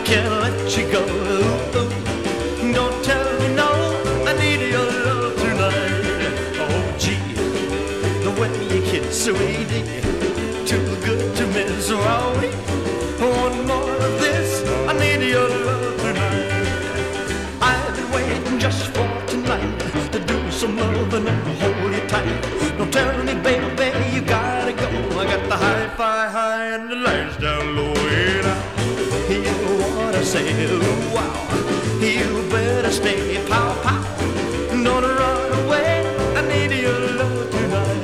can't let you go. Don't tell me no, I need your love tonight. Oh gee, the way you kiss, sweetie, too good to miss. Rory, one more of this, I need your love tonight. I've been waiting just for tonight to do some loving and hold you tight. Don't tell me, baby, you gotta go. I got the hi-fi high and the lights down low. You wanna say, wow, you better stay, pow, pow. Don't run away, I need your love tonight.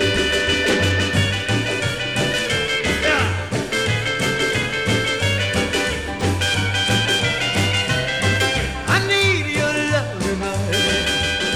Yeah. I need your love tonight.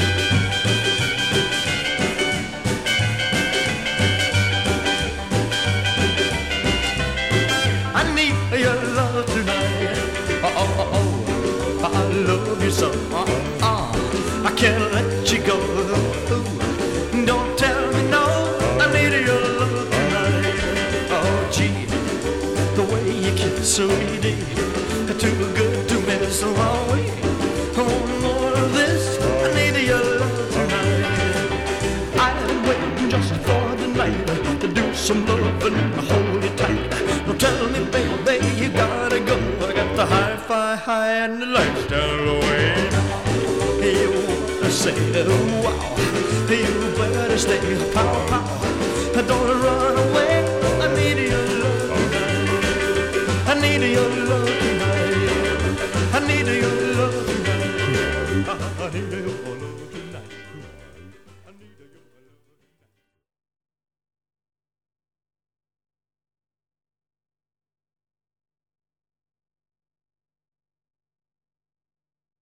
I need your love tonight. Oh, oh, oh, I love you so. I can't let you go. Don't tell me no, I need your love tonight. Oh, gee, the way you kiss, sweetie, too good to miss. Away. One more of this, I need your love tonight. I've been waiting just for the night to do some loving and hold you tight. Don't tell me, baby, you gotta go. I got the hi-fi high and the lights down low. You wanna say, wow, you better stay, pow, pow. Don't run